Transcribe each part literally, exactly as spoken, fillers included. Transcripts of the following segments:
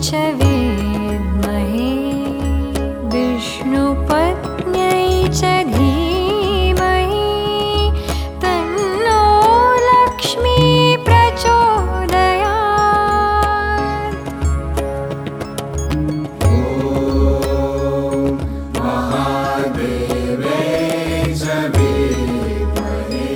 च विद्महे विष्णुपत्न्यै च धीमहि तन्नो लक्ष्मी प्रचोदयात्। ॐ महादेवे च विद्महे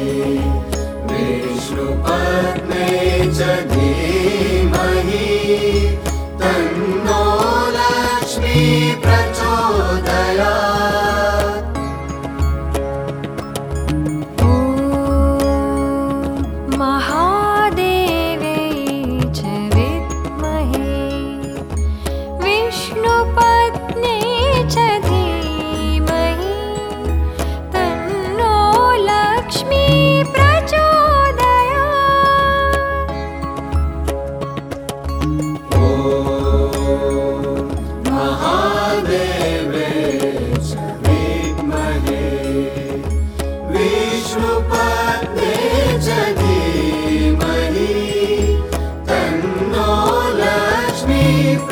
विष्णुपत्न्यै च धीमहि तन्नो लक्ष्मी प्रचोदयात्। ॐ महादेवे च विद्महे विष्णुपत्न्यै च धीमहि तन्नो लक्ष्मी प्रचोदयात्। ॐ महादेवे च विद्महे विष्णुपत्न्यै च धीमहि तन्नो लक्ष्मी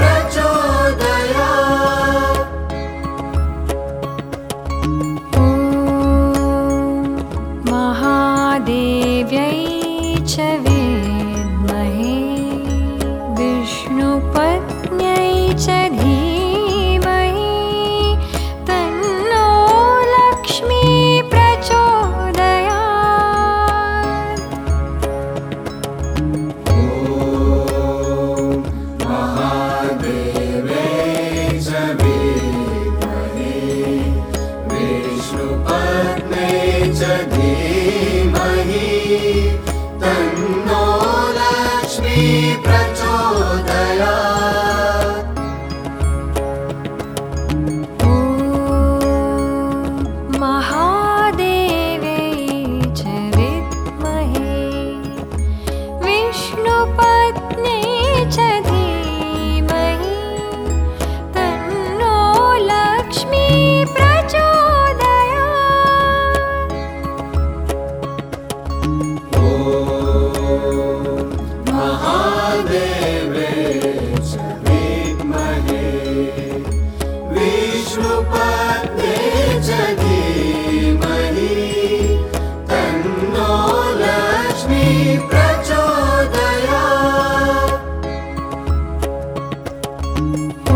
प्रचोदयात्। ॐ महादेव्यै च विद्महे विष्णुपत्न्यै च धीमहि तन्नो लक्ष्मी प्रचोदयात्। ॐ महादेवे च विद्महे विष्णुपत्न्यै च धीमहि तन्नो लक्ष्मी प्रचोदयात्। ॐ महादेवे च विद्महे विष्णुपत्न्यै च धीमहि तन्नो लक्ष्मी प्रचोदयात्। ॐ महादेवे च विद्महे विष्णुपत्न्यै च धीमहि तन्नो लक्ष्मी प्रचोदयात्। ॐ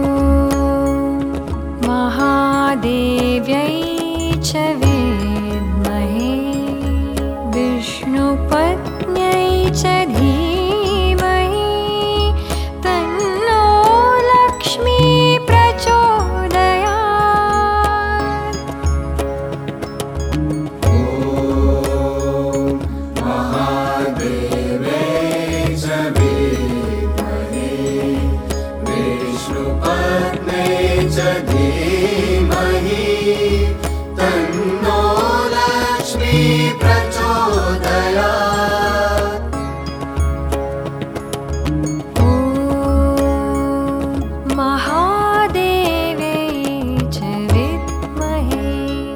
महादेव्यै च विद्महे विष्णुपत्न्यै च धीमहि तन्नो लक्ष्मी प्रचोदयात्। ॐ महादेवे च विद्महे विष्णुपत्न्यै च धीमहि तन्नो लक्ष्मी प्रचोदयात्। ॐ महादेवे च विद्महे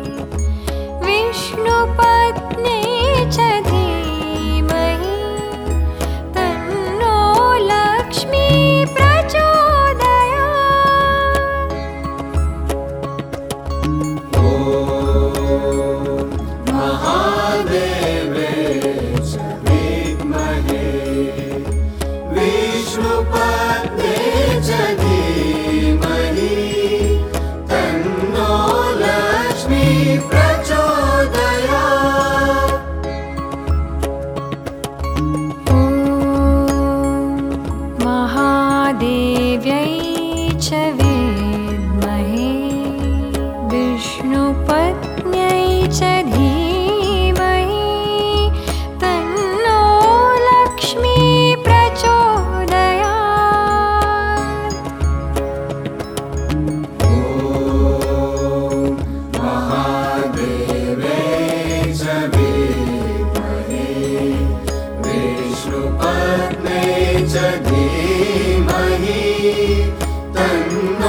विष्णुपत्न्यै च धीमहि तन्नो लक्ष्मी प्रचोदयात्। ॐ महादेवे च विद्महे विष्णुपत्न्यै च धीमहि तन्नो लक्ष्मी प्रचोदयात्। ॐ महादेव्यै च विद्महे विष्णुपत्न्यै च धीमहि तन्नो लक्ष्मी प्रचोदयात्। ॐ महादेवे च विद्महे विष्णुपत्न्यै च धीमहि तन्नो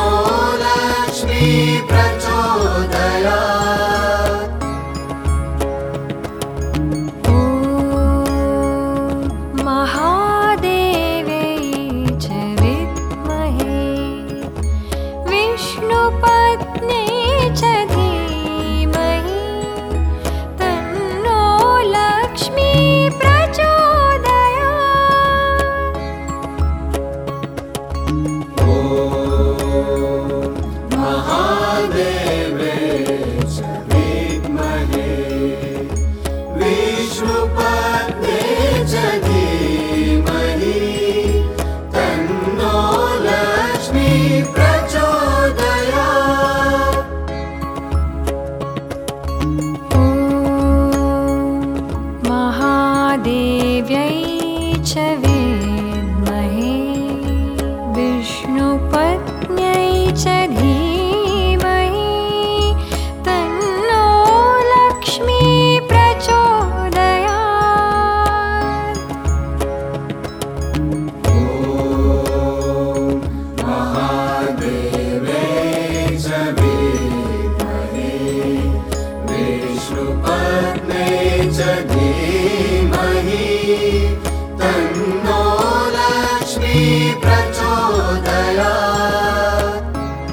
प्रचोदयात्।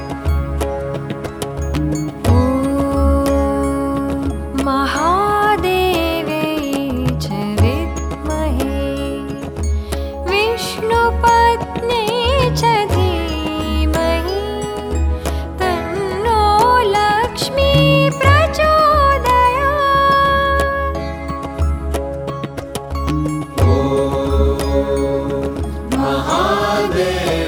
ॐ महादेवे च विद्महे विष्णुपत्नी च धीमहि तन्नो लक्ष्मी प्रचोदयात्। ॐ महादेव